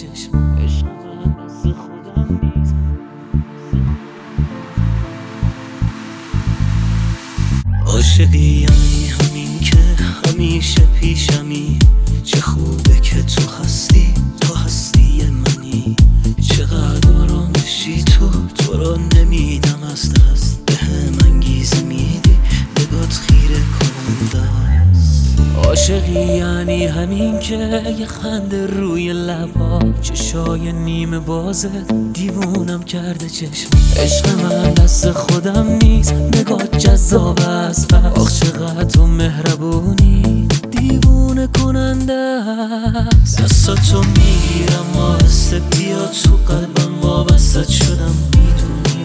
چشم عشق من دست خودم نیست. عاشقی یعنی همین که همیشه پیشمی، چه خوبه که تو هستی منی، چقدر آرامشی تو رو نمیدم از دست، بهم انگیزه میدی، نگات خیره کننده است. عاشقی یعنی همین که یه خنده روی لبا، چشای نیمه بازت دیوونم کرده چشم عشق من دست خودم نیست، نگات جذاب است، آخ چقدر تو مهربونی، دیوونه کننده است. دستاتو میگیرم آهسته، بیا تو قلبم وابسته شدم، میدونی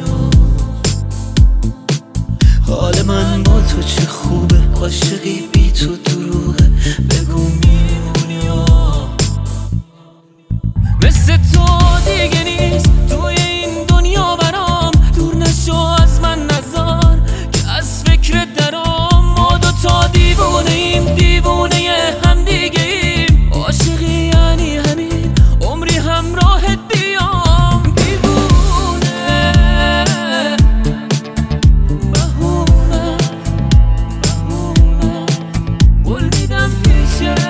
حال من با تو چه خوبه، عاشقی بی تو دروغه، بگو میمونی مثل تو دیگه نیست توی این دنیا برام، دور نشو از من نذار که از فکر درام، ما دوتا دیوونه ایم، دیوونه هم دیگه ایم، عاشقی یعنی همین عمری همراهت بیام، دیوونه بهونه قول میدم پیشت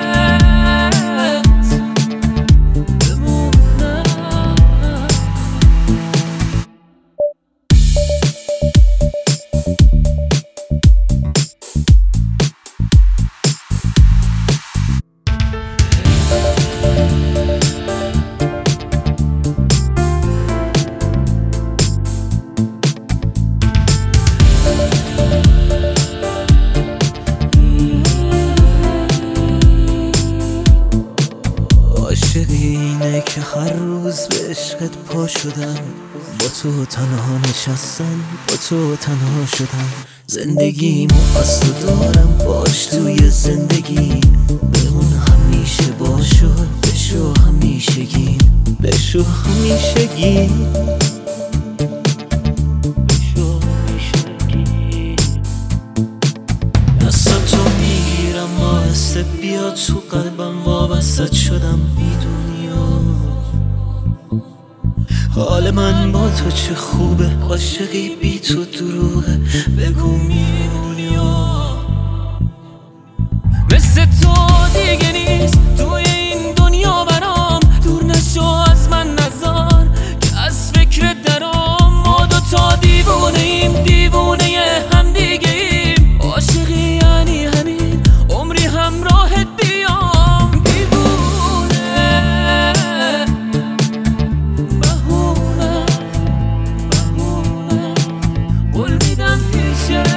اینه که هر روز به عشقت پا شدم، با تو تنها نشستم، با تو تنها شدم، زندگیمو از تو دارم، باش توی زندگی بمون همیشه، باشو بشو همیشگی، بشو همیشگی، بشو همیشگی. دستاتو میگیرم آهسته، بیا تو قلبم وابسته شدم، میدونی حال من با تو چه خوبه، عاشقی بی تو دروغه، بگو میمونی مثل تو دیگه نیست توی این دنیا برام، دور نشو از من نذار که از فکر درام، ما دوتا دیوونه ایم، دیوونه هم دیگه ایم، عاشقی یعنی همین عمری همراهت بیام، دیوونه بهونه قول میدم پیشت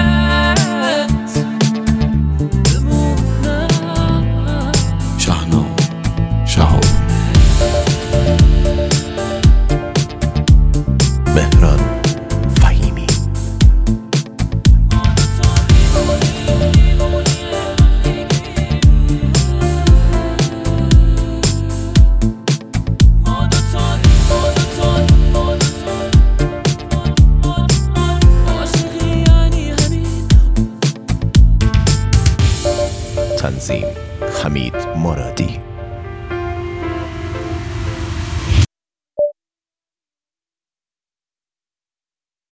بمونم. شهنام شهاب، مهران فهیمی. تنظیم حمید مرادی.